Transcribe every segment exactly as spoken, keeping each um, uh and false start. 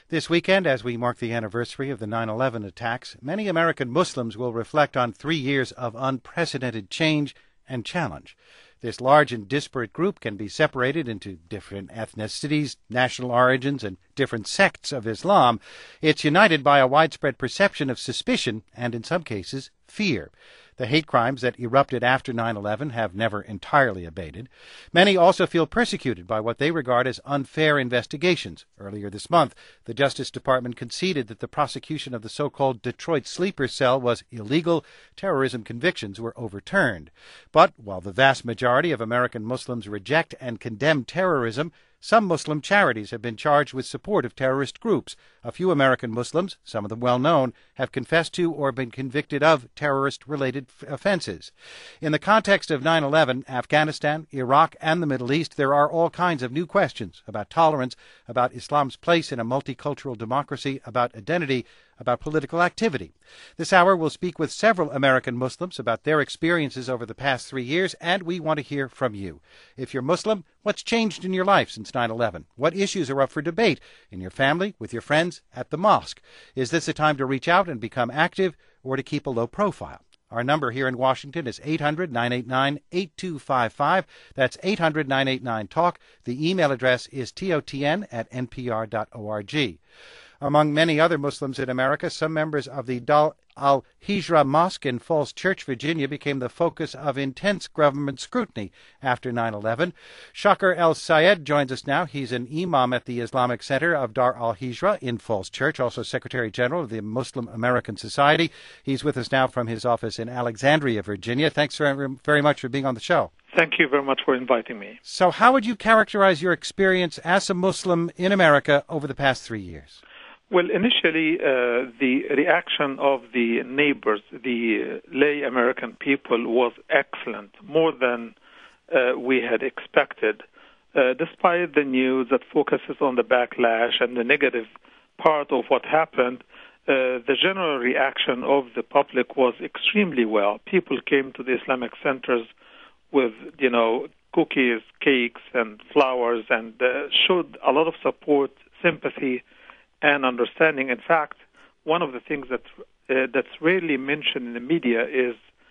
This weekend, as we mark the anniversary of the nine eleven attacks, many American Muslims will reflect on three years of unprecedented change and challenge. This large and disparate group can be separated into different ethnicities, national origins, and different sects of Islam. It's united by a widespread perception of suspicion and, in some cases, fear. The hate crimes that erupted after nine eleven have never entirely abated. Many also feel persecuted by what they regard as unfair investigations. Earlier this month, the Justice Department conceded that the prosecution of the so-called Detroit sleeper cell was illegal. Terrorism convictions were overturned. But while the vast majority of American Muslims reject and condemn terrorism, some Muslim charities have been charged with support of terrorist groups. A few American Muslims, some of them well-known, have confessed to or been convicted of terrorist-related f- offenses. In the context of nine eleven, Afghanistan, Iraq, and the Middle East, there are all kinds of new questions about tolerance, about Islam's place in a multicultural democracy, about identity, about political activity. This hour we'll speak with several American Muslims about their experiences over the past three years, and we want to hear from you. If you're Muslim, what's changed in your life since nine eleven? What issues are up for debate in your family, with your friends, at the mosque? Is this a time to reach out and become active, or to keep a low profile? Our number here in Washington is eight hundred, nine eight nine, eight two five five. That's eight hundred, nine eight nine, talk. The email address is totn at npr dot org. Among many other Muslims in America, some members of the Dar al-Hijra Mosque in Falls Church, Virginia, became the focus of intense government scrutiny after nine eleven. Shakir El-Sayed joins us now. He's an imam at the Islamic Center of Dar al-Hijra in Falls Church, also Secretary General of the Muslim American Society. He's with us now from his office in Alexandria, Virginia. Thanks very, very much for being on the show. Thank you very much for inviting me. So how would you characterize your experience as a Muslim in America over the past three years? Well, initially, uh, the reaction of the neighbors, the lay American people, was excellent, more than uh, we had expected. Uh, despite the news that focuses on the backlash and the negative part of what happened, uh, the general reaction of the public was extremely well. People came to the Islamic centers with, you know, cookies, cakes, and flowers, and uh, showed a lot of support, sympathy, and understanding. In fact, one of the things that uh, that's rarely mentioned in the media is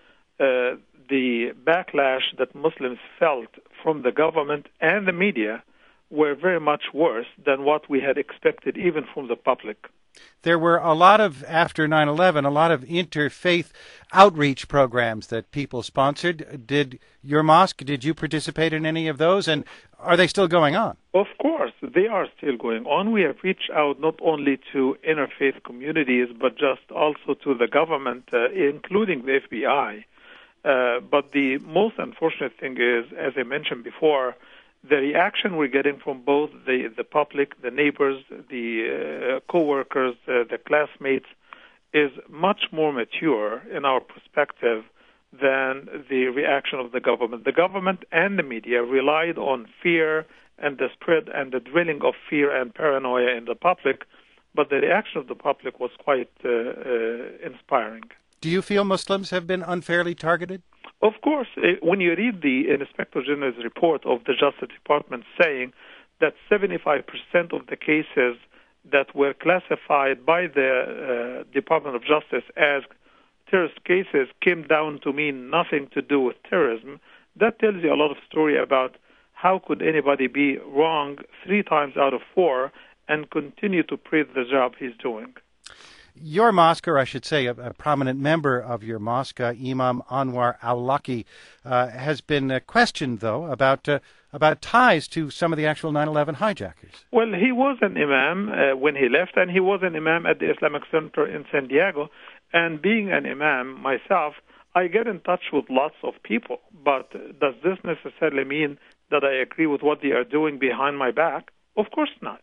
uh, the backlash that Muslims felt from the government and the media were very much worse than what we had expected, even from the public. There were a lot of, after nine eleven, a lot of interfaith outreach programs that people sponsored. Did your mosque, did you participate in any of those? And are they still going on? Of course, they are still going on. We have reached out not only to interfaith communities, but just also to the government, uh, including the F B I. Uh, but the most unfortunate thing is, as I mentioned before, the reaction we're getting from both the, the public, the neighbors, the uh, co-workers, uh, the classmates, is much more mature in our perspective than the reaction of the government. The government and the media relied on fear and the spread and the drilling of fear and paranoia in the public, but the reaction of the public was quite uh, uh, inspiring. Do you feel Muslims have been unfairly targeted? Of course, when you read the Inspector General's report of the Justice Department saying that seventy-five percent of the cases that were classified by the uh, Department of Justice as terrorist cases came down to mean nothing to do with terrorism, that tells you a lot of story about how could anybody be wrong three times out of four and continue to praise the job he's doing. Your mosque, or I should say a, a prominent member of your mosque, uh, Imam Anwar al-Awlaki, uh, has been uh, questioned, though, about uh, about ties to some of the actual nine eleven hijackers. Well, he was an imam uh, when he left, and he was an imam at the Islamic Center in San Diego. And being an imam myself, I get in touch with lots of people. But does this necessarily mean that I agree with what they are doing behind my back? Of course not.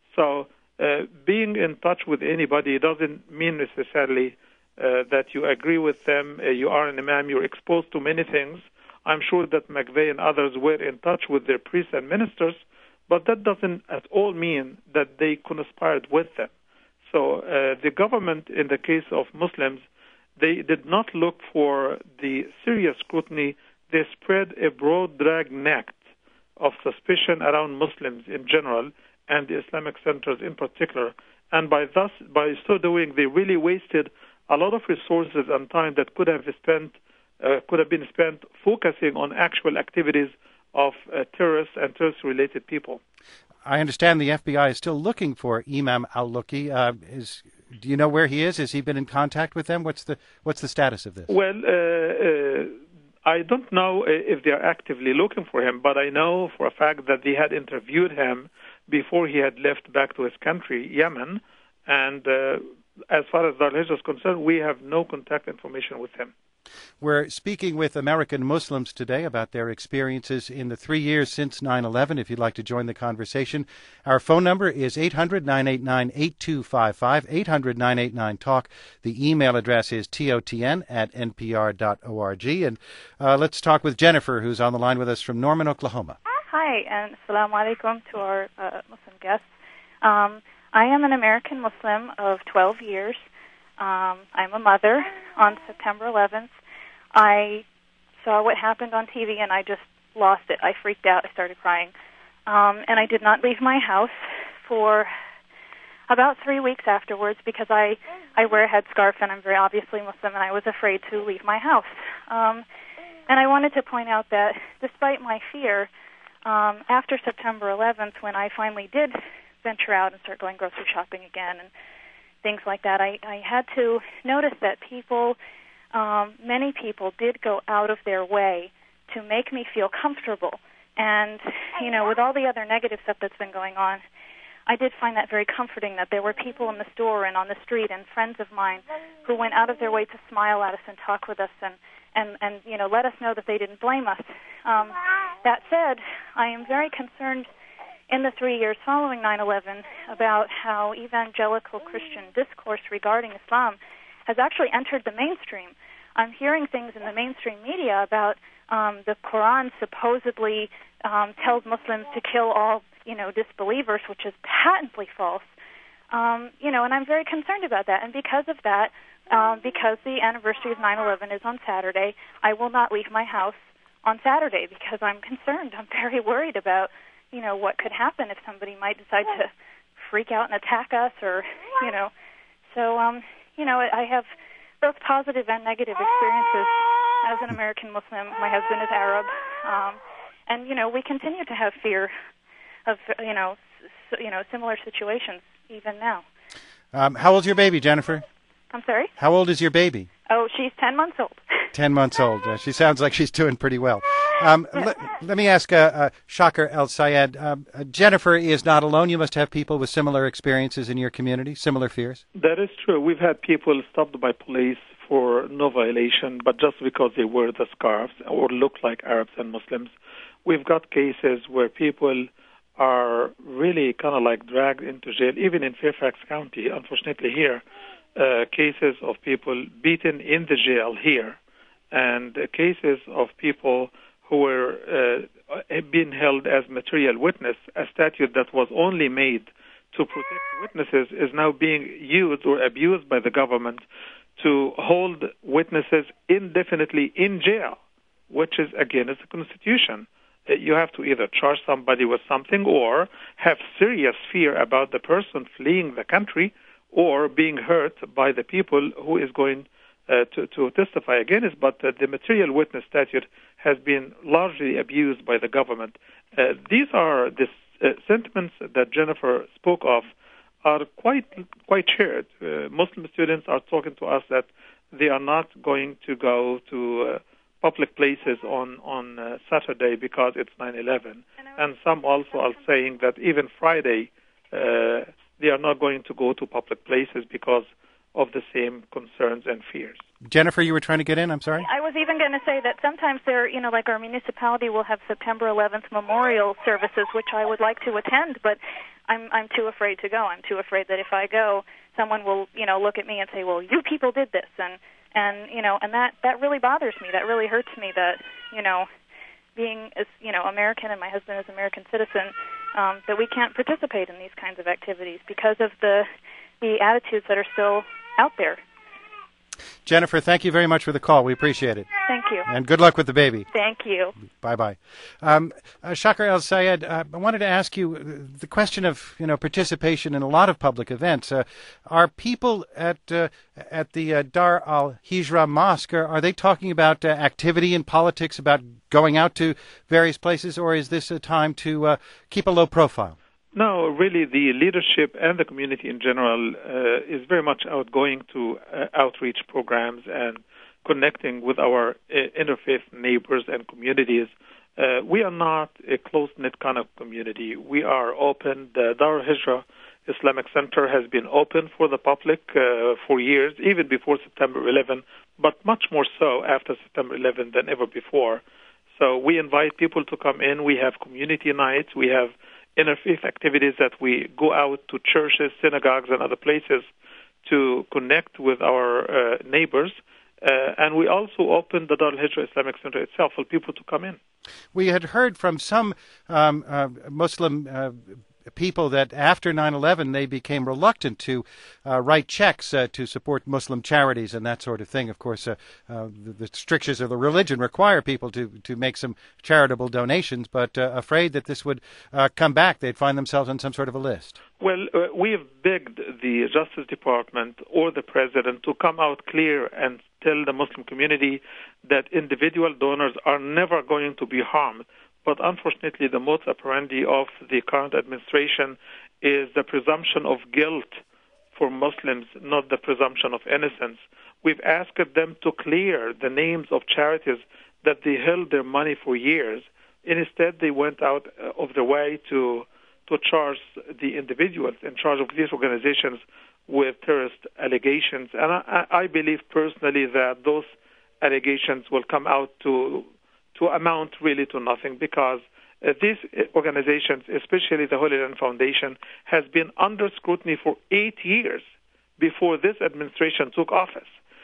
So Uh, being in touch with anybody doesn't mean necessarily uh, that you agree with them. Uh, you are an imam, you're exposed to many things. I'm sure that McVeigh and others were in touch with their priests and ministers, but that doesn't at all mean that they conspired with them. So uh, the government, in the case of Muslims, they did not look for the serious scrutiny. They spread a broad drag net of suspicion around Muslims in general, and the Islamic centers in particular, And by thus, by so doing, they really wasted a lot of resources and time that could have spent, uh, could have been spent focusing on actual activities of uh, terrorists and terrorist-related people. I understand the F B I is still looking for Imam al-Luqi. Uh, is do you know where he is? Has he been in contact with them? What's the what's the status of this? Well, uh, uh, I don't know if they are actively looking for him, but I know for a fact that they had interviewed him before he had left back to his country, Yemen, and uh, as far as Dar al-Hijra is concerned, we have no contact information with him. We're speaking with American Muslims today about their experiences in the three years since nine eleven. If you'd like to join the conversation, our phone number is eight hundred, nine eight nine, eight two five five, eight hundred, nine eight nine, talk. The email address is totn at n p r dot org. And uh, let's talk with Jennifer, who's on the line with us from Norman, Oklahoma. Hi, and assalamu alaikum to our uh, Muslim guests. Um, I am an American Muslim of twelve years. Um, I'm a mother. On September eleventh, I saw what happened on T V, and I just lost it. I freaked out. I started crying. Um, and I did not leave my house for about three weeks afterwards because I, I wear a headscarf, and I'm very obviously Muslim, and I was afraid to leave my house. Um, and I wanted to point out that despite my fear, um, after September eleventh, when I finally did venture out and start going grocery shopping again and things like that, I, I had to notice that people, um, many people did go out of their way to make me feel comfortable. And, you know, with all the other negative stuff that's been going on, I did find that very comforting that there were people in the store and on the street and friends of mine who went out of their way to smile at us and talk with us and, and, and you know, let us know that they didn't blame us. Um, that said, I am very concerned in the three years following nine eleven about how evangelical Christian discourse regarding Islam has actually entered the mainstream. I'm hearing things in the mainstream media about um, the Quran supposedly um, tells Muslims to kill all, you know, disbelievers, which is patently false. Um, you know, and I'm very concerned about that. And because of that, um, because the anniversary of nine eleven is on Saturday, I will not leave my house on Saturday because I'm concerned. I'm very worried about, you know, what could happen if somebody might decide to freak out and attack us or, you know. So, um, you know, I have both positive and negative experiences as an American Muslim. My husband is Arab. Um, and, you know, we continue to have fear of, you know, s- you know, similar situations even now. Um, how old's your baby, Jennifer? I'm sorry? How old is your baby? Oh, she's ten months old. Ten months old. Uh, she sounds like she's doing pretty well. Um, let, let me ask uh, uh, Shakir El-Sayed. Um, uh, Jennifer is not alone. You must have people with similar experiences in your community, similar fears. That is true. We've had people stopped by police for no violation, but just because they wear the scarves or look like Arabs and Muslims. We've got cases where people are really kind of like dragged into jail, even in Fairfax County, unfortunately here. Uh, cases of people beaten in the jail here, and uh, cases of people who were uh, being held as material witness. A statute that was only made to protect witnesses is now being used or abused by the government to hold witnesses indefinitely in jail, which is against the Constitution. Uh, you have to either charge somebody with something or have serious fear about the person fleeing the country or being hurt by the people who is going uh, to, to testify against. But uh, the material witness statute has been largely abused by the government. Uh, these are the uh, sentiments that Jennifer spoke of are quite quite shared. Uh, Muslim students are talking to us that they are not going to go to uh, public places on, on uh, Saturday because it's nine eleven. And some also are saying that even Friday uh, they are not going to go to public places because of the same concerns and fears. Jennifer, you were trying to get in? I'm sorry? I was even going to say that sometimes there, you know, like our municipality will have September eleventh memorial services, which I would like to attend, but I'm I'm too afraid to go. I'm too afraid that if I go, someone will, you know, look at me and say, well, you people did this. And, and you know, and that, that really bothers me. That really hurts me that, you know, being, as you know, American and my husband is American citizen, um, that we can't participate in these kinds of activities because of the the attitudes that are still out there. Jennifer, thank you very much for the call. We appreciate it. Thank you. And good luck with the baby. Thank you. Bye-bye. Um, uh, Shakar El-Sayed, uh, I wanted to ask you uh, the question of, you know, participation in a lot of public events. Uh, are people at uh, at the uh, Dar al-Hijra Mosque, are, are they talking about uh, activity in politics, about going out to various places, or is this a time to uh, keep a low profile? No, really, the leadership and the community in general uh, is very much outgoing to uh, outreach programs and connecting with our uh, interfaith neighbors and communities. Uh, we are not a close-knit kind of community. We are open. The Dar al-Hijra Islamic Center has been open for the public uh, for years, even before September eleventh, but much more so after September eleventh than ever before. So we invite people to come in. We have community nights. We have interfaith activities that we go out to churches, synagogues, and other places to connect with our uh, neighbors. Uh, and we also opened the Dar al-Hijra Islamic Center itself for people to come in. We had heard from some um, uh, Muslim uh, people that after nine eleven they became reluctant to uh, write checks uh, to support Muslim charities and that sort of thing. Of course, uh, uh, the, the strictures of the religion require people to, to make some charitable donations, but uh, afraid that this would uh, come back, they'd find themselves on some sort of a list. Well, uh, we have begged the Justice Department or the President to come out clear and tell the Muslim community that individual donors are never going to be harmed. But unfortunately, the modus operandi of the current administration is the presumption of guilt for Muslims, not the presumption of innocence. We've asked them to clear the names of charities that they held their money for years. Instead, they went out of their way to to charge the individuals in charge of these organizations with terrorist allegations. And I, I believe personally that those allegations will come out to to amount really to nothing, because uh, these organizations, especially the Holy Land Foundation, has been under scrutiny for eight years before this administration took office.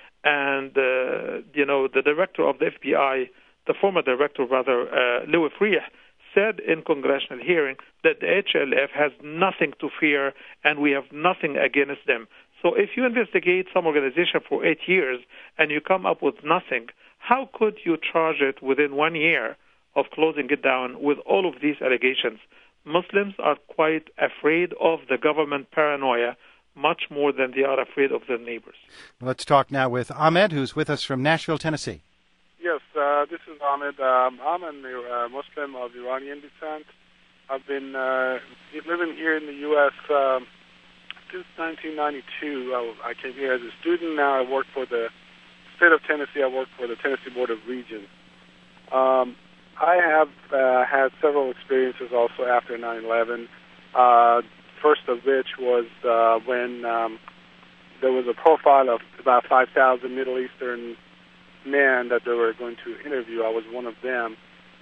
And, uh, you know, the director of the F B I, the former director, rather, uh, Louis Freeh, said in congressional hearing that the H L F has nothing to fear and we have nothing against them. So if you investigate some organization for eight years and you come up with nothing, how could you charge it within one year of closing it down with all of these allegations? Muslims are quite afraid of the government paranoia, much more than they are afraid of their neighbors. Let's talk now with Ahmed, who's with us from Nashville, Tennessee. Yes, uh, this is Ahmed. Um, I'm a uh, Muslim of Iranian descent. I've been uh, living here in the U S um, since nineteen ninety-two. I, I came here as a student. Now I work for the state of Tennessee. I work for the Tennessee Board of Regents. Um, I have uh, had several experiences also after nine eleven. Uh, first of which was uh, when um, there was a profile of about five thousand Middle Eastern men that they were going to interview. I was one of them.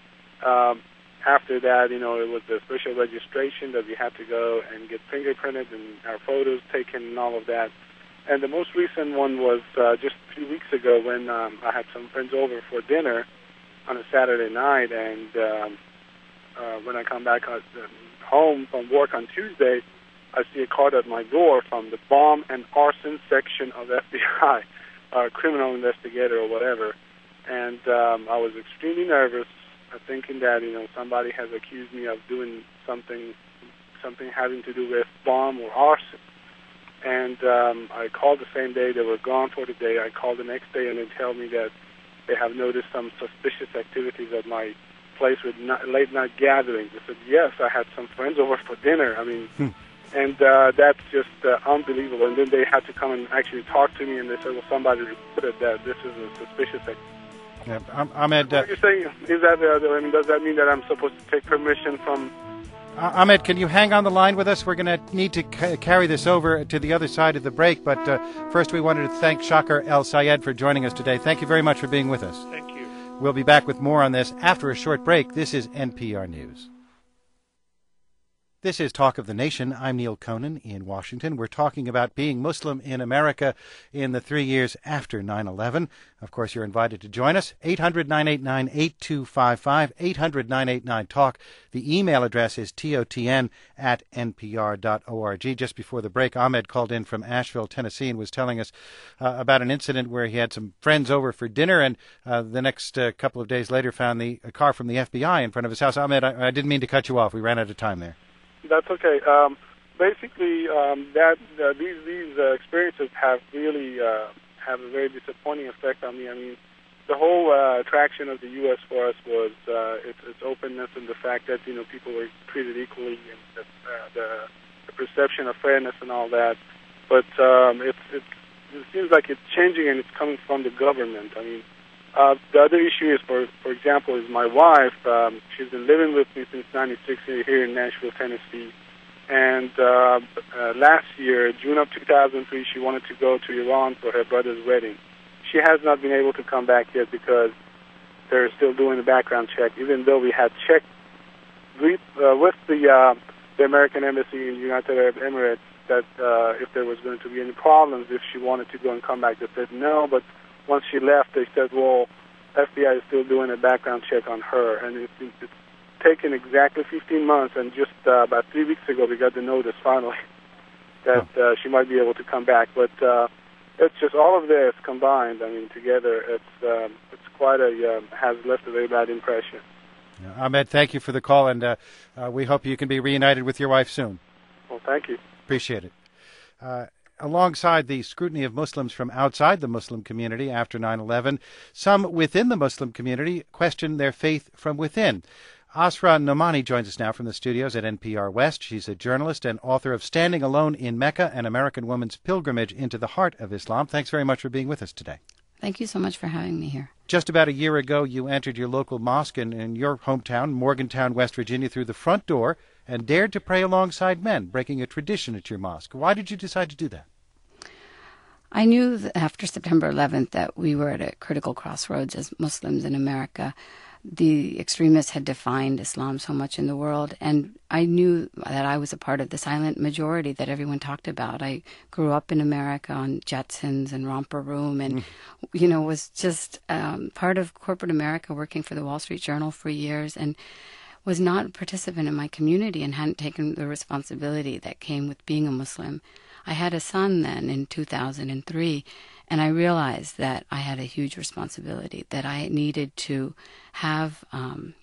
Um, after that, you know, it was the special registration that we had to go and get fingerprinted and our photos taken and all of that. And the most recent one was uh, just a few weeks ago when um, I had some friends over for dinner on a Saturday night, and um, uh, when I come back home from work on Tuesday, I see a card at my door from the Bomb and Arson Section of F B I, uh, criminal investigator or whatever. And um, I was extremely nervous, uh, thinking that, you know, somebody has accused me of doing something, something having to do with bomb or arson. And um, I called the same day. They were gone for the day. I called the next day, and they tell me that they have noticed some suspicious activities at my place with not, late-night gatherings. I said, yes, I had some friends over for dinner. I mean, hmm. and uh, that's just uh, unbelievable. And then they had to come and actually talk to me, and they said, well, somebody reported that this is a suspicious activity. Yeah, Ahmed, uh, what are you saying? Is that, uh, I mean, does that mean that I'm supposed to take permission from... Uh, Ahmed, can you hang on the line with us? We're going to need to c- carry this over to the other side of the break, but uh, first we wanted to thank Shakar El-Sayed for joining us today. Thank you very much for being with us. Thank you. We'll be back with more on this after a short break. This is N P R News. This is Talk of the Nation. I'm Neil Conan in Washington. We're talking about being Muslim in America in the three years after nine eleven. Of course, you're invited to join us. eight hundred, nine eight nine, eight two five five, eight hundred, nine eight nine, talk. The email address is totn at npr dot org. Just before the break, Ahmed called in from Asheville, Tennessee, and was telling us uh, about an incident where he had some friends over for dinner, and uh, the next uh, couple of days later found the a car from the F B I in front of his house. Ahmed, I, I didn't mean to cut you off. We ran out of time there. That's okay. Um, basically, um, that uh, these these uh, experiences have really uh, have a very disappointing effect on me. I mean, the whole uh, attraction of the U S for us was uh, its, its openness and the fact that you know people were treated equally, and the, uh, the, the perception of fairness and all that. But um, it's, it's, it seems like it's changing, and it's coming from the government. I mean. Uh, the other issue is, for for example, is my wife. Um, she's been living with me since ninety-six here in Nashville, Tennessee. And uh, uh, last year, June of two thousand three, she wanted to go to Iran for her brother's wedding. She has not been able to come back yet because they're still doing the background check, even though we had checked with, uh, with the, uh, the American Embassy in the United Arab Emirates that uh, if there was going to be any problems if she wanted to go and come back. They said no, but once she left, they said, well, F B I is still doing a background check on her. And it's, it's taken exactly fifteen months, and just uh, about three weeks ago, we got the notice finally that uh, she might be able to come back. But uh, it's just all of this combined, I mean, together, it's um, it's quite a, um, has left a very bad impression. Yeah. Ahmed, thank you for the call, and uh, uh, we hope you can be reunited with your wife soon. Well, thank you. Appreciate it. Uh, Alongside the scrutiny of Muslims from outside the Muslim community after nine eleven, some within the Muslim community question their faith from within. Asra Nomani joins us now from the studios at N P R West. She's a journalist and author of Standing Alone in Mecca, an American Woman's Pilgrimage into the Heart of Islam. Thanks very much for being with us today. Thank you so much for having me here. Just about a year ago, you entered your local mosque in, in your hometown, Morgantown, West Virginia, through the front door and dared to pray alongside men, breaking a tradition at your mosque. Why did you decide to do that? I knew that after September eleventh that we were at a critical crossroads as Muslims in America. The extremists had defined Islam so much in the world, and I knew that I was a part of the silent majority that everyone talked about. I grew up in America on Jetsons and Romper Room, and, mm. you know, was just um, part of corporate America, working for the Wall Street Journal for years, and was not a participant in my community and hadn't taken the responsibility that came with being a Muslim. I had a son then in two thousand three, and I realized that I had a huge responsibility, that I needed to have um,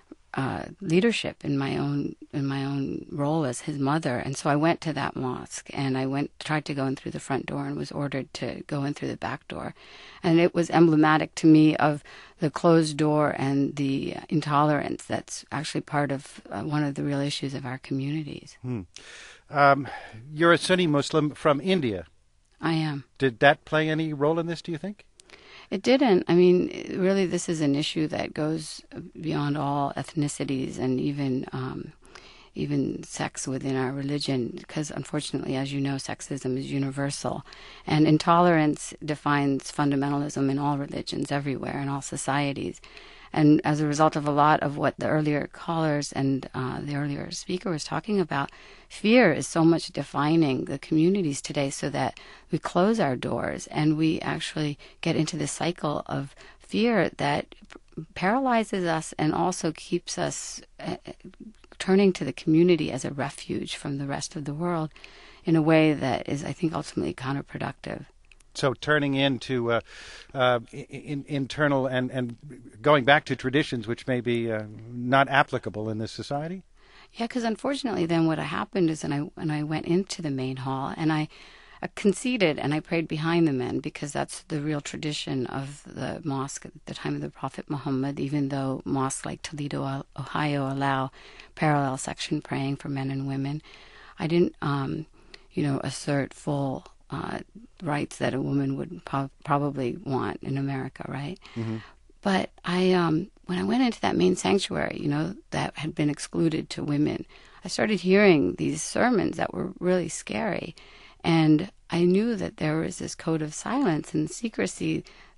uh, leadership in my own in my own role as his mother. And so I went to that mosque, and I went tried to go in through the front door and was ordered to go in through the back door. And it was emblematic to me of the closed door and the intolerance that's actually part of uh, one of the real issues of our communities. Hmm. Um, you're a Sunni Muslim from India. I am. Did that play any role in this, do you think? It didn't. I mean, really, this is an issue that goes beyond all ethnicities and even um, even sex within our religion, because unfortunately, as you know, sexism is universal. And intolerance defines fundamentalism in all religions, everywhere, in all societies. And as a result of a lot of what the earlier callers and uh, the earlier speaker was talking about, fear is so much defining the communities today, so that we close our doors and we actually get into this cycle of fear that paralyzes us and also keeps us uh, turning to the community as a refuge from the rest of the world in a way that is, I think, ultimately counterproductive. So turning into uh, uh, in, internal and, and going back to traditions which may be uh, not applicable in this society? Yeah, because unfortunately then what happened is, and I, when I went into the main hall, and I uh, conceded and I prayed behind the men, because that's the real tradition of the mosque at the time of the Prophet Muhammad, even though mosques like Toledo, Ohio allow parallel section praying for men and women. I didn't, um, you know, assert full Uh, rights that a woman would po- probably want in America, right? Mm-hmm. But I, um, when I went into that main sanctuary, you know, that had been excluded to women, I started hearing these sermons that were really scary. And I knew that there was this code of silence and secrecy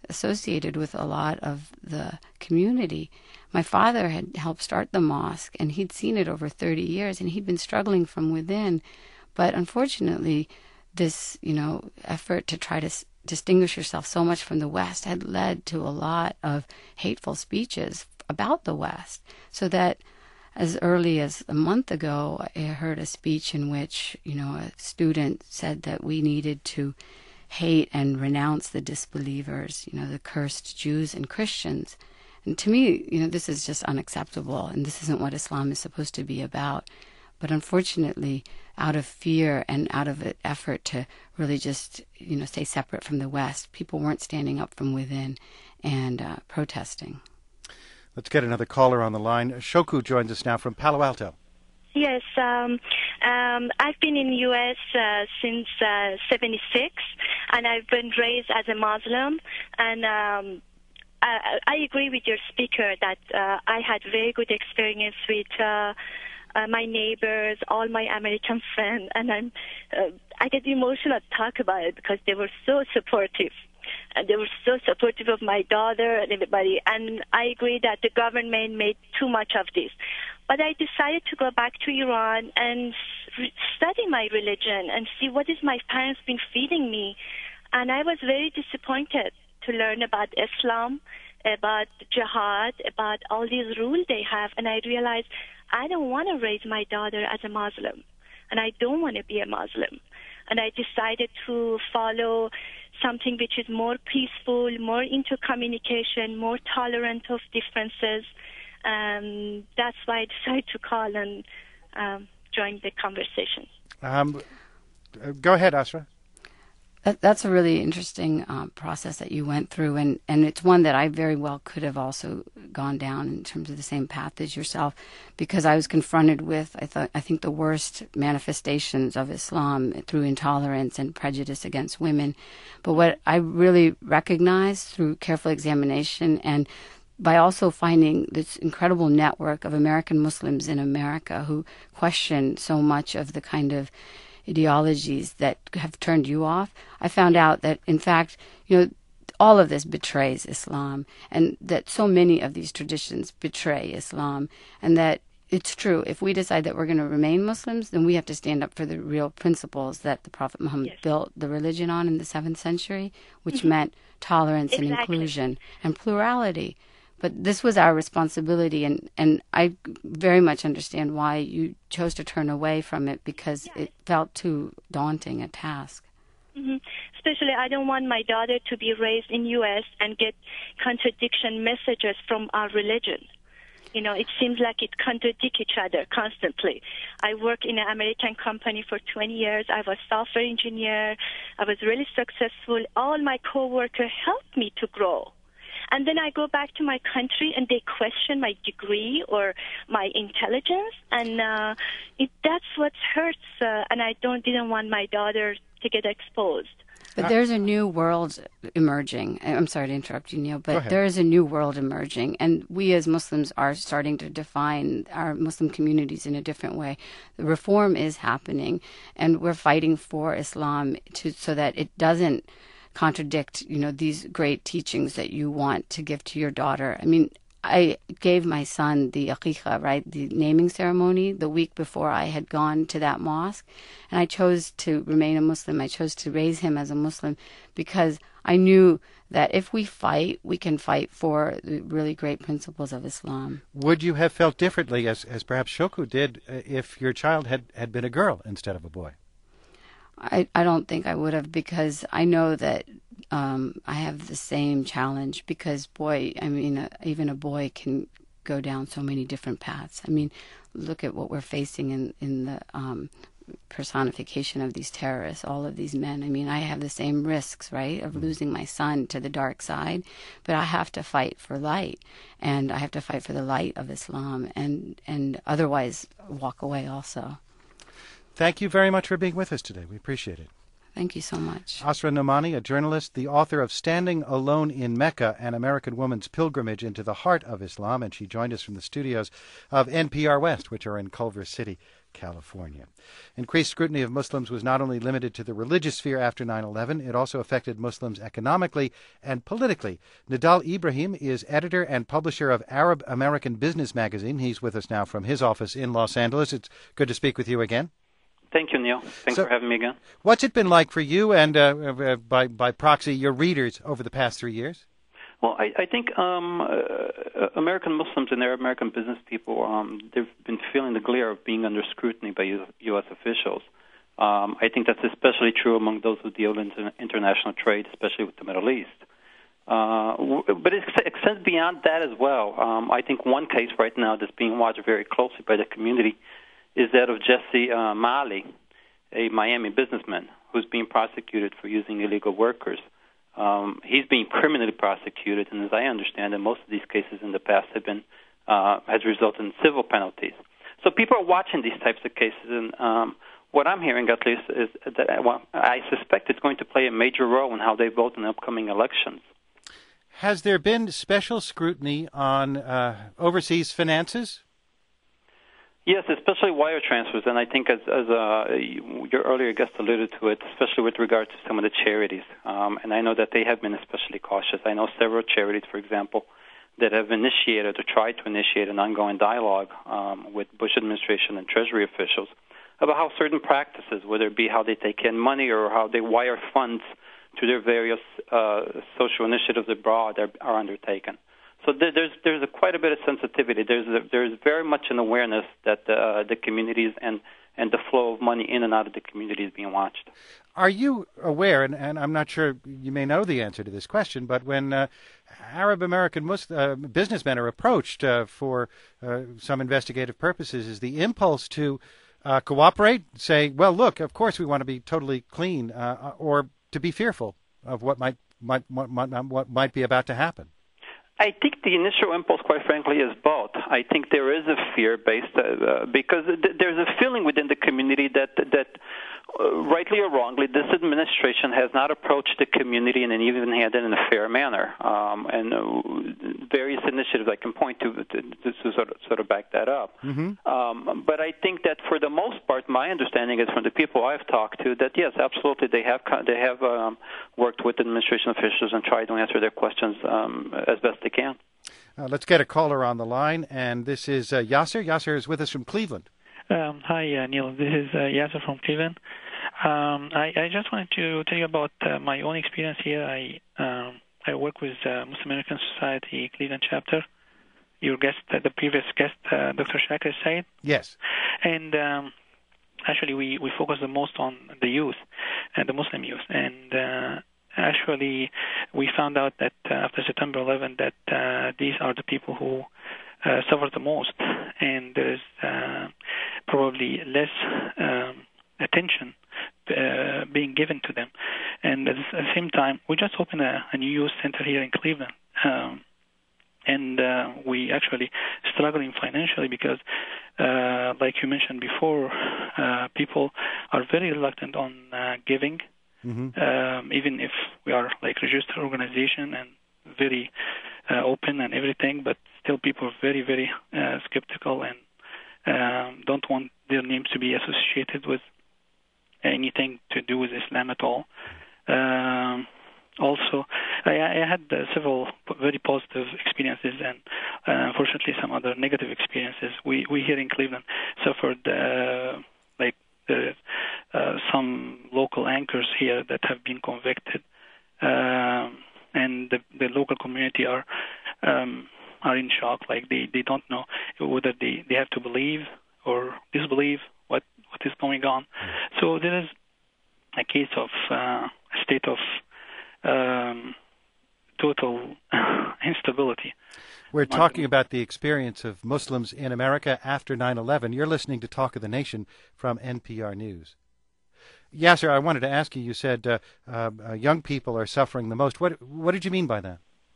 associated with a lot of the community. My father had helped start the mosque, and he'd seen it over thirty years, and he'd been struggling from within. But unfortunately, this, you know, effort to try to s- distinguish yourself so much from the West had led to a lot of hateful speeches about the West. So that as early as a month ago, I heard a speech in which, you know, a student said that we needed to hate and renounce the disbelievers, you know, the cursed Jews and Christians. And to me, you know, this is just unacceptable, and this isn't what Islam is supposed to be about. But unfortunately, out of fear and out of an effort to really just, you know, stay separate from the West, people weren't standing up from within and uh, protesting. Let's get another caller on the line. Shoku joins us now from Palo Alto. Yes, um, um, I've been in the U S uh, since uh, seventy-six, and I've been raised as a Muslim. And um, I, I agree with your speaker that uh, I had very good experience with uh, uh, my neighbors, all my American friends, and I'm uh, I get emotional to talk about it because they were so supportive. And they were so supportive of my daughter and everybody. And I agree that the government made too much of this. But I decided to go back to Iran and re- study my religion and see what is my parents been feeding me. And I was very disappointed to learn about Islam, about jihad, about all these rules they have. And I realized I don't want to raise my daughter as a Muslim. And I don't want to be a Muslim. And I decided to follow something which is more peaceful, more intercommunication, more tolerant of differences. Um, that's why I decided to call and um, join the conversation. Um, go ahead, Asra. That, that's a really interesting uh, process that you went through, and, and it's one that I very well could have also gone down in terms of the same path as yourself, because I was confronted with, I thought, I think, the worst manifestations of Islam through intolerance and prejudice against women. But what I really recognized through careful examination and by also finding this incredible network of American Muslims in America who question so much of the kind of ideologies that have turned you off, I found out that, in fact, you know, all of this betrays Islam, and that so many of these traditions betray Islam, and that it's true. If we decide that we're going to remain Muslims, then we have to stand up for the real principles that the Prophet Muhammad yes. built the religion on in the seventh century, which mm-hmm. meant tolerance exactly. and inclusion and plurality. But this was our responsibility, and, and I very much understand why you chose to turn away from it, because yeah. it felt too daunting a task. Mm-hmm. Especially, I don't want my daughter to be raised in U S and get contradiction messages from our religion. You know, it seems like it contradicts each other constantly. I work in an American company for twenty years. I was software engineer. I was really successful. All my coworkers helped me to grow. And then I go back to my country and they question my degree or my intelligence, and uh, it, that's what hurts. Uh, and I don't didn't want my daughter to get exposed. But there's a new world emerging. I'm sorry to interrupt you, Neil, but there is a new world emerging, and we as Muslims are starting to define our Muslim communities in a different way. The reform is happening, and we're fighting for Islam to so that it doesn't contradict, you know, these great teachings that you want to give to your daughter. I mean, I gave my son the aqiqah, right, the naming ceremony, the week before I had gone to that mosque, and I chose to remain a Muslim. I chose to raise him as a Muslim because I knew that if we fight, we can fight for the really great principles of Islam. Would you have felt differently, as, as perhaps Shoku did, if your child had, had been a girl instead of a boy? I, I don't think I would have, because I know that um, I have the same challenge, because, boy, I mean, uh, even a boy can go down so many different paths. I mean, look at what we're facing in, in the um, personification of these terrorists, all of these men. I mean, I have the same risks, right, of losing my son to the dark side, but I have to fight for light, and I have to fight for the light of Islam, and, and otherwise walk away also. Thank you very much for being with us today. We appreciate it. Thank you so much. Asra Nomani, a journalist, the author of Standing Alone in Mecca, An American Woman's Pilgrimage into the Heart of Islam, and she joined us from the studios of N P R West, which are in Culver City, California. Increased scrutiny of Muslims was not only limited to the religious sphere after nine eleven, it also affected Muslims economically and politically. Nidal Ibrahim is editor and publisher of Arab American Business Magazine. He's with us now from his office in Los Angeles. It's good to speak with you again. Thank you, Neil. Thanks so, for having me again. What's it been like for you and, uh, uh, by, by proxy, your readers over the past three years? Well, I, I think um, uh, American Muslims and Arab American business people, um, they've been feeling the glare of being under scrutiny by U S officials. Um, I think that's especially true among those who deal in international trade, especially with the Middle East. Uh, but it extends beyond that as well. Um, I think one case right now that's being watched very closely by the community is that of Jesse uh, Mali, a Miami businessman who's being prosecuted for using illegal workers. Um, he's being criminally prosecuted, and as I understand it, most of these cases in the past have been uh, has resulted in civil penalties. So people are watching these types of cases, and um, what I'm hearing at least is that I, well, I suspect it's going to play a major role in how they vote in the upcoming elections. Has there been special scrutiny on uh, overseas finances? Yes, especially wire transfers, and I think as, as uh, your earlier guest alluded to it, especially with regard to some of the charities. Um, and I know that they have been especially cautious. I know several charities, for example, that have initiated or tried to initiate an ongoing dialogue um, with Bush administration and Treasury officials about how certain practices, whether it be how they take in money or how they wire funds to their various uh, social initiatives abroad, are, are undertaken. So there's there's a quite a bit of sensitivity. There's a, there's very much an awareness that uh, the communities and, and the flow of money in and out of the community is being watched. Are you aware, and, and I'm not sure you may know the answer to this question, but when uh, Arab American Muslim, uh, businessmen are approached uh, for uh, some investigative purposes, is the impulse to uh, cooperate, say, well, look, of course we want to be totally clean, uh, or to be fearful of what might might what might, what might be about to happen? I think the initial impulse, quite frankly, is both. I think there is a fear-based, uh, because th- there's a feeling within the community that that, uh, rightly or wrongly, this administration has not approached the community in an even-handed and a fair manner. Um, and uh, various initiatives I can point to to, to sort, of, sort of back that up. Mm-hmm. Um, but I think that for the most part, my understanding is from the people I've talked to that, yes, absolutely, they have they have um, worked with administration officials and tried to answer their questions um, as best they can. Uh, let's get a caller on the line, and this is uh, Yasser. Yasser is with us from Cleveland. Um, hi, uh, Neil. This is uh, Yasser from Cleveland. Um, I, I just wanted to tell you about uh, my own experience here. I um, I work with uh, Muslim American Society Cleveland chapter. Your guest, uh, the previous guest, uh, Doctor Shakir Said. Yes. And um, actually, we, we focus the most on the youth, and the Muslim youth, and uh, actually, we found out that uh, after September eleventh that uh, these are the people who uh, suffer the most, and there is uh, probably less um, attention uh, being given to them. And at the same time, we just opened a, a new youth center here in Cleveland. Um, and uh, we actually struggling financially because, uh, like you mentioned before, uh, people are very reluctant on uh, giving. Mm-hmm. Um, even if we are like registered organization and very uh, open and everything, but still people are very, very uh, skeptical and um, don't want their names to be associated with anything to do with Islam at all. Um, also, I, I had uh, several very positive experiences and uh, unfortunately some other negative experiences. We, we here in Cleveland suffered uh, like There uh, some local anchors here that have been convicted, uh, and the, the local community are um, are in shock. Like they, they don't know whether they, they have to believe or disbelieve what, what is going on. So there is a case of uh, a state of um, total instability. We're talking about the experience of Muslims in America after nine eleven. You're listening to Talk of the Nation from N P R News. Yasser, I wanted to ask you, you said uh, uh, young people are suffering the most. What what did you mean by that?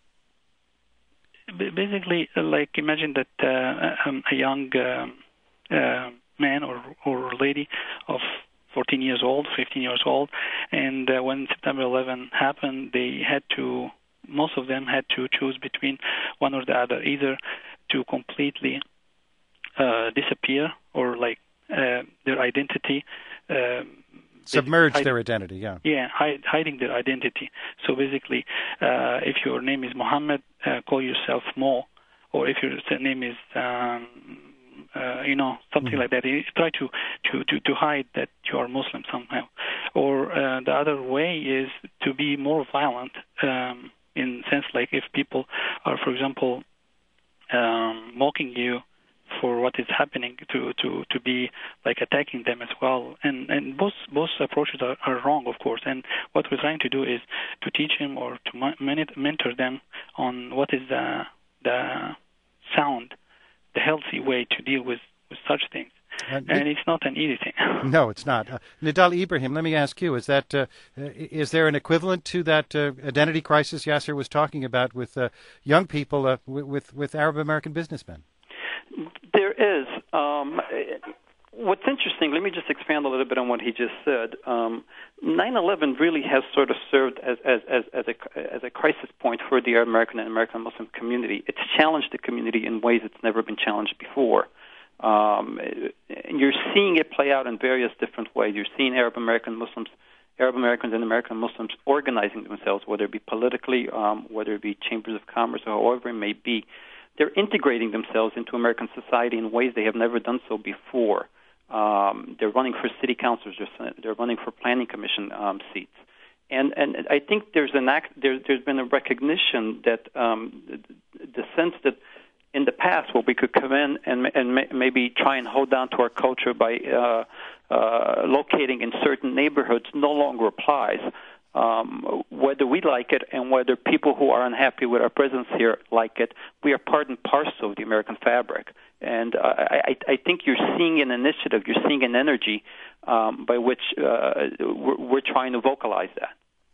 Basically, like imagine that uh, a young uh, uh, man or, or lady of fourteen years old, fifteen years old, and uh, when September eleventh happened, they had to most of them had to choose between one or the other, either to completely uh, disappear or like uh, their identity. Uh, Submerge hide, their identity, yeah. Yeah, hide, hiding their identity. So basically, uh, if your name is Muhammad, uh, call yourself Mo, or if your name is, um, uh, you know, something mm-hmm. like that. You try to, to, to, to hide that you are Muslim somehow. Or uh, the other way is to be more violent, um, in sense like if people are, for example, um, mocking you for what is happening, to, to, to be like attacking them as well. And and both both approaches are, are wrong, of course. And what we're trying to do is to teach them or to mentor them on what is the, the sound, the healthy way to deal with, with such things. Uh, and it's not an easy thing. No, it's not. Uh, Nidal Ibrahim, let me ask you: Is that uh, is there an equivalent to that uh, identity crisis Yasser was talking about with uh, young people, uh, with with Arab American businessmen? There is. Um, what's interesting, let me just expand a little bit on what he just said. Um, nine eleven really has sort of served as, as, as, as, a, as a crisis point for the Arab American and American Muslim community. It's challenged the community in ways it's never been challenged before. Um, and you're seeing it play out in various different ways. You're seeing Arab American Muslims, Arab Americans and American Muslims organizing themselves, whether it be politically, um, whether it be chambers of commerce, or however it may be. They're integrating themselves into American society in ways they have never done so before. Um, they're running for city councils. They're, they're running for planning commission um, seats. And and I think there's an act, there, there's been a recognition that um, the, the sense that in the past, where we could come in and, and may, maybe try and hold down to our culture by uh, uh, locating in certain neighborhoods no longer applies. Um, whether we like it and whether people who are unhappy with our presence here like it, we are part and parcel of the American fabric. And uh, I, I think you're seeing an initiative, you're seeing an energy um, by which uh, we're, we're trying to vocalize that.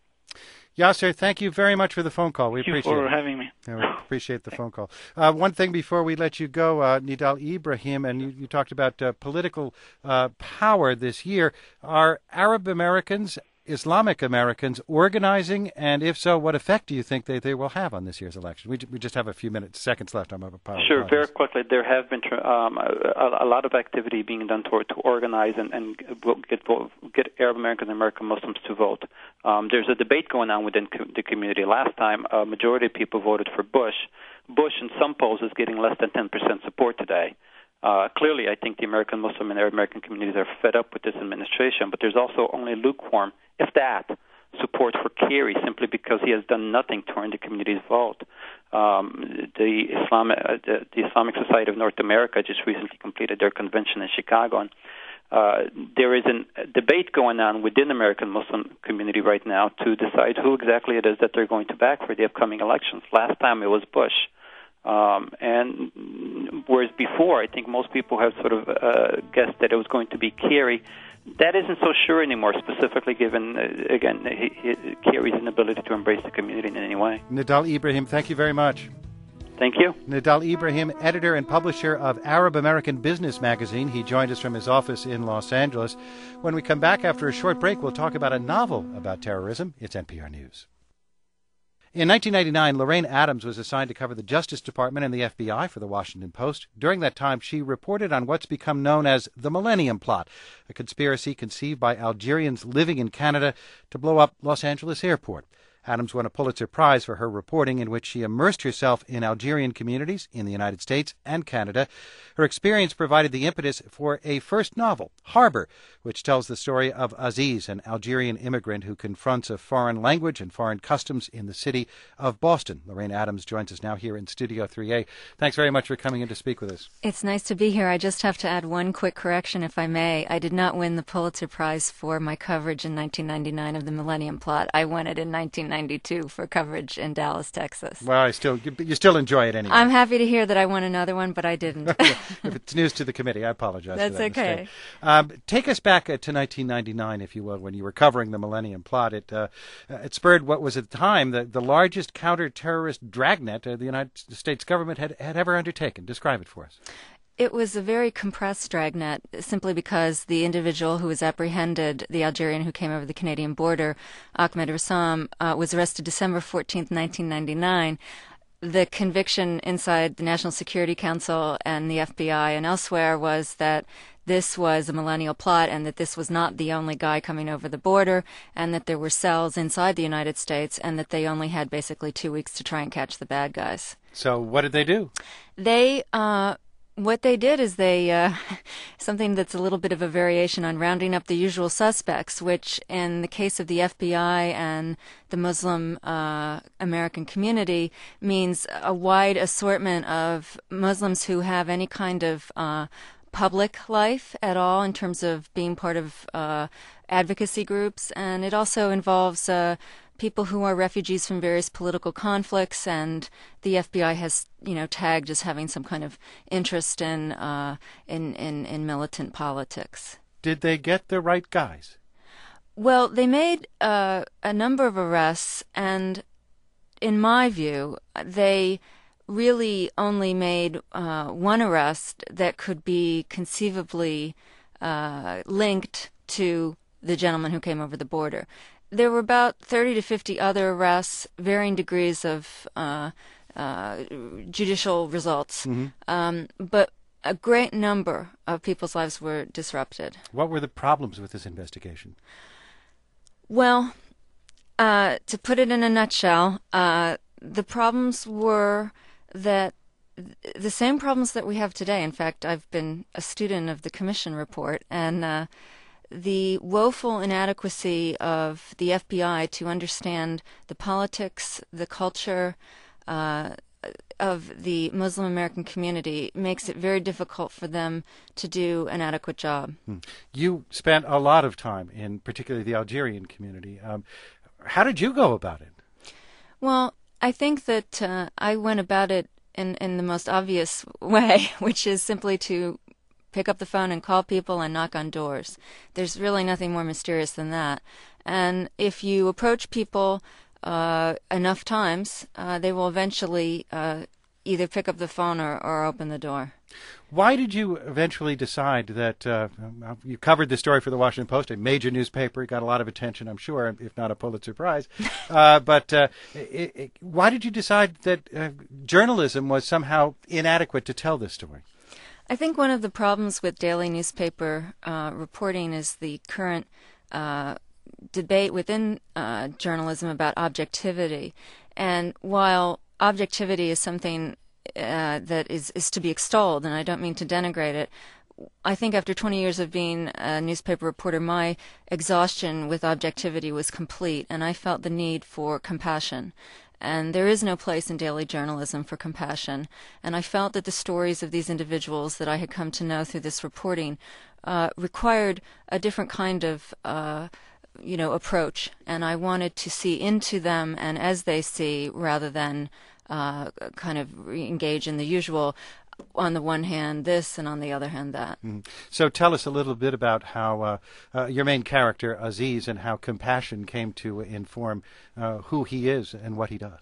Yasser, thank you very much for the phone call. We thank appreciate you for it. having me. Yeah, we appreciate the phone call. Uh, one thing before we let you go, uh, Nidal Ibrahim, and you, you talked about uh, political uh, power this year. Are Arab Americans, Islamic Americans organizing, and if so, what effect do you think they, they will have on this year's election? We, we just have a few minutes, seconds left. I'm apologize. Sure, very quickly. There have been um, a, a lot of activity being done toward to organize and, and get get Arab Americans and American Muslims to vote. Um, there's a debate going on within co- the community. Last time, a majority of people voted for Bush. Bush, in some polls, is getting less than ten percent support today. Uh, clearly, I think the American Muslim and Arab American communities are fed up with this administration, but there's also only lukewarm, if that, support for Kerry simply because he has done nothing to earn the community's vote. Um, the, Islam, uh, the, the Islamic Society of North America just recently completed their convention in Chicago, and uh, there is a debate going on within the American Muslim community right now to decide who exactly it is that they're going to back for the upcoming elections. Last time it was Bush. Um, and whereas before, I think most people have sort of uh, guessed that it was going to be Kerry. That isn't so sure anymore, specifically given, uh, again, he, he, Kerry's inability to embrace the community in any way. Nidal Ibrahim, thank you very much. Thank you. Nidal Ibrahim, editor and publisher of Arab American Business Magazine. He joined us from his office in Los Angeles. When we come back after a short break, we'll talk about a novel about terrorism. It's N P R News. In nineteen ninety-nine, Lorraine Adams was assigned to cover the Justice Department and the F B I for the Washington Post. During that time, she reported on what's become known as the Millennium Plot, a conspiracy conceived by Algerians living in Canada to blow up Los Angeles Airport. Adams won a Pulitzer Prize for her reporting, in which she immersed herself in Algerian communities in the United States and Canada. Her experience provided the impetus for a first novel, Harbor, which tells the story of Aziz, an Algerian immigrant who confronts a foreign language and foreign customs in the city of Boston. Lorraine Adams joins us now here in Studio three A. Thanks very much for coming in to speak with us. It's nice to be here. I just have to add one quick correction, if I may. I did not win the Pulitzer Prize for my coverage in nineteen ninety-nine of the Millennium Plot. I won it in nineteen ninety-two for coverage in Dallas, Texas. Well, I still, you still enjoy it anyway. I'm happy to hear that I won another one, but I didn't. If it's news to the committee, I apologize That's for that okay. mistake. Um, take us back uh, to nineteen ninety-nine, if you will, when you were covering the Millennium Plot. It uh, it spurred what was at the time the, the largest counter-terrorist dragnet uh, the United States government had, had ever undertaken. Describe it for us. It was a very compressed dragnet, simply because the individual who was apprehended, the Algerian who came over the Canadian border, Ahmed Rassam, uh, was arrested December fourteenth, nineteen ninety-nine. The conviction inside the National Security Council and the F B I and elsewhere was that this was a millennial plot and that this was not the only guy coming over the border, and that there were cells inside the United States, and that they only had basically two weeks to try and catch the bad guys. So what did they do? They, uh, what they did is they, uh, something that's a little bit of a variation on rounding up the usual suspects, which in the case of the F B I and the Muslim uh, American community means a wide assortment of Muslims who have any kind of uh, public life at all in terms of being part of uh, advocacy groups, and it also involves uh, people who are refugees from various political conflicts, and the F B I has, you know, tagged as having some kind of interest in uh, in, in in militant politics. Did they get the right guys? Well, they made uh, a number of arrests, and in my view, they really only made uh, one arrest that could be conceivably uh, linked to the gentleman who came over the border. There were about thirty to fifty other arrests, varying degrees of uh, uh, judicial results, mm-hmm. um, but a great number of people's lives were disrupted. What were the problems with this investigation? Well, uh, to put it in a nutshell, uh, the problems were that the same problems that we have today. In fact, I've been a student of the Commission report, and uh, the woeful inadequacy of the F B I to understand the politics, the culture uh, of the Muslim American community makes it very difficult for them to do an adequate job. You spent a lot of time in particularly the Algerian community. Um, how did you go about it? Well, I think that uh, I went about it in, in the most obvious way, which is simply to pick up the phone and call people and knock on doors. There's really nothing more mysterious than that. And if you approach people uh, enough times, uh, they will eventually uh, either pick up the phone or, or open the door. Why did you eventually decide that uh, you covered the story for the Washington Post, a major newspaper, got a lot of attention, I'm sure, if not a Pulitzer Prize. uh, but uh, it, it, why did you decide that uh, journalism was somehow inadequate to tell this story? I think one of the problems with daily newspaper uh, reporting is the current uh, debate within uh, journalism about objectivity. And while objectivity is something uh, that is, is to be extolled, and I don't mean to denigrate it, I think after twenty years of being a newspaper reporter, my exhaustion with objectivity was complete, and I felt the need for compassion. And there is no place in daily journalism for compassion. And I felt that the stories of these individuals that I had come to know through this reporting uh, required a different kind of, uh, you know, approach. And I wanted to see into them and as they see, rather than uh, kind of engage in the usual, on the one hand this and on the other hand that. Mm. So tell us a little bit about how uh, uh, your main character, Aziz, and how compassion came to inform uh, who he is and what he does.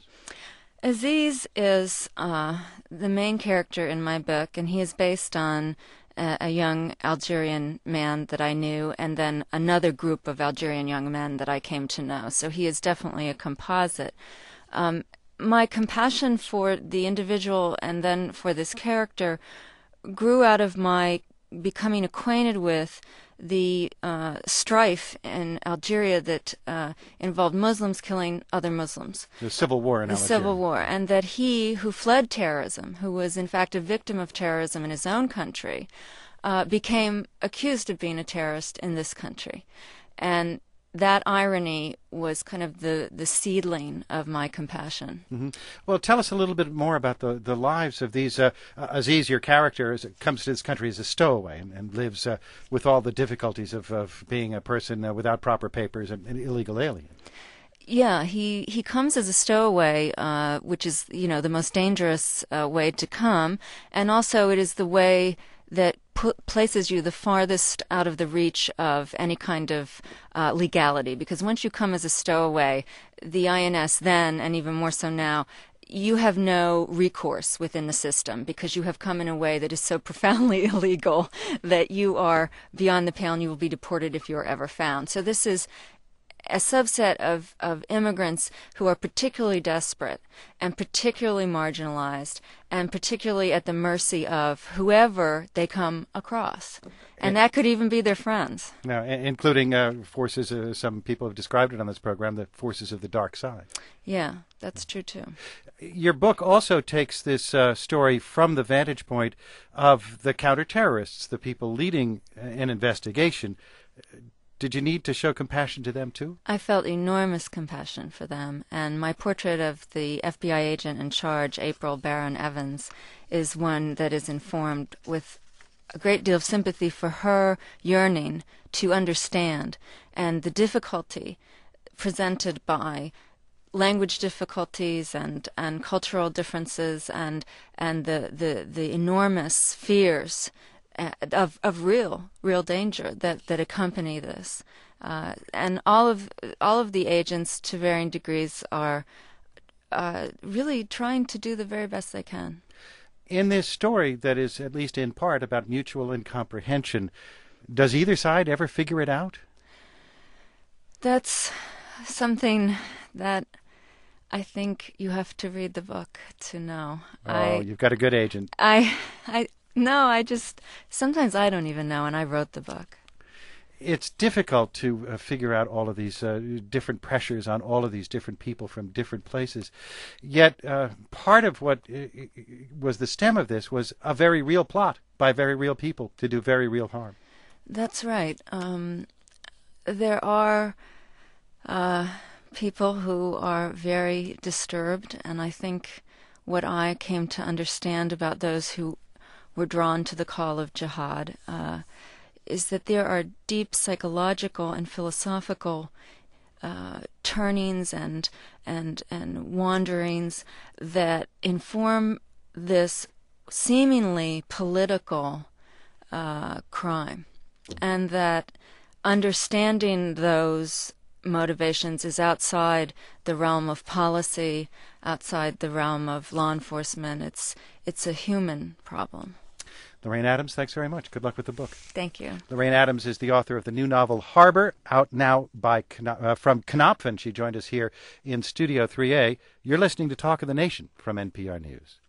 Aziz is uh, the main character in my book, and he is based on a, a young Algerian man that I knew and then another group of Algerian young men that I came to know. So he is definitely a composite. Um, My compassion for the individual and then for this character grew out of my becoming acquainted with the uh, strife in Algeria that uh, involved Muslims killing other Muslims. The civil war in the Algeria. The civil war. And that he, who fled terrorism, who was in fact a victim of terrorism in his own country, uh, became accused of being a terrorist in this country. And that irony was kind of the, the seedling of my compassion. Mm-hmm. Well, tell us a little bit more about the, the lives of these. Uh, uh, Aziz, your character, is, comes to this country as a stowaway and, and lives uh, with all the difficulties of, of being a person uh, without proper papers and an illegal alien. Yeah, he, he comes as a stowaway, uh, which is, you know, the most dangerous uh, way to come, and also it is the way that pu- places you the farthest out of the reach of any kind of uh, legality. Because once you come as a stowaway, the I N S then, and even more so now, you have no recourse within the system because you have come in a way that is so profoundly illegal that you are beyond the pale and you will be deported if you are ever found. So this is a subset of, of immigrants who are particularly desperate and particularly marginalized and particularly at the mercy of whoever they come across. And that could even be their friends. Now, including uh, forces, uh, some people have described it on this program, the forces of the dark side. Yeah, that's true too. Your book also takes this uh, story from the vantage point of the counter-terrorists, the people leading an investigation. Did you need to show compassion to them too? I felt enormous compassion for them, and my portrait of the F B I agent in charge, April Barron Evans, is one that is informed with a great deal of sympathy for her yearning to understand and the difficulty presented by language difficulties and, and cultural differences and and the, the, the enormous fears of of real real danger that, that accompany this. Uh, and all of all of the agents to varying degrees are uh, really trying to do the very best they can. In this story that is at least in part about mutual incomprehension, does either side ever figure it out? That's something that I think you have to read the book to know. Oh, I, you've got a good agent. I, I, no, I just, sometimes I don't even know, and I wrote the book. It's difficult to uh, figure out all of these uh, different pressures on all of these different people from different places. Yet uh, part of what uh, was the stem of this was a very real plot by very real people to do very real harm. That's right. Um, there are uh, people who are very disturbed, and I think what I came to understand about those who were drawn to the call of jihad uh, is that there are deep psychological and philosophical uh, turnings and and and wanderings that inform this seemingly political uh, crime, and that understanding those motivations is outside the realm of policy, outside the realm of law enforcement. It's it's a human problem. Lorraine Adams, thanks very much. Good luck with the book. Thank you. Lorraine Adams is the author of the new novel Harbor, out now by uh, from Knopf, and she joined us here in Studio three A. You're listening to Talk of the Nation from N P R News.